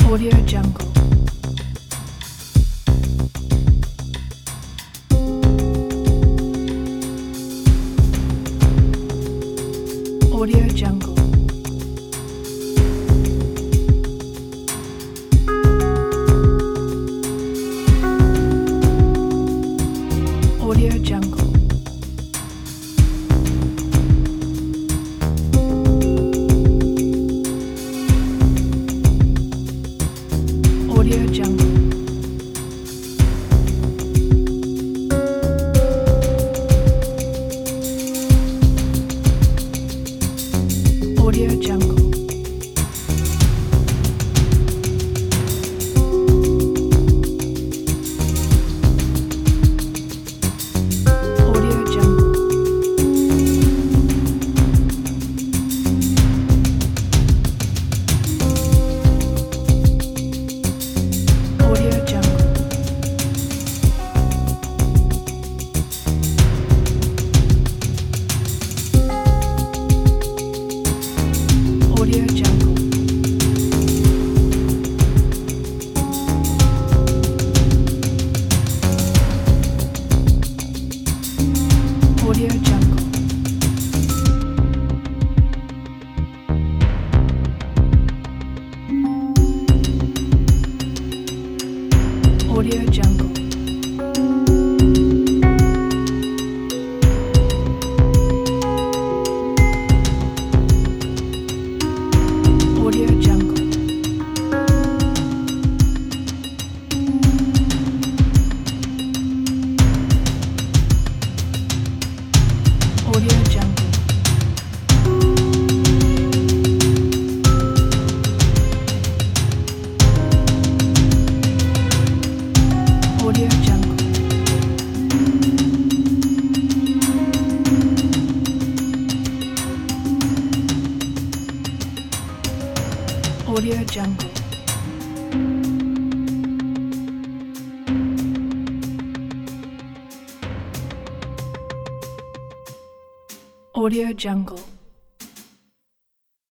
Audio Jungle. Audio Jungle. Audio Jungle. Audio Jungle. Audio Jungle. Audio Jungle. Audio Jungle. Audio Jungle. Audio Jungle. Audio Jungle. Audio Jungle. Audio Jungle. Audio Jungle. Audio Jungle. Audio Jungle.